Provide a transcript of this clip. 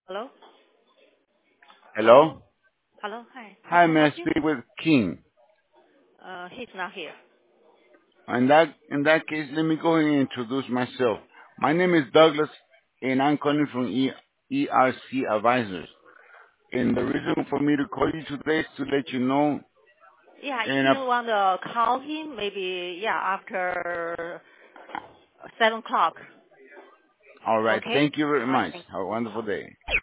Hello? Hello? Hello? Hello? Hi. How Hi, can I may I help you? speak with King? He's not here. In that case, let me go ahead and introduce myself. My name is Douglas, and I'm calling from ERC Advisors. And the reason for me to call you today is to let you know, Yeah, if and you want to call him, maybe, yeah, after 7 o'clock. all right, Okay? thank you very All right, much. thanks. Have a wonderful day.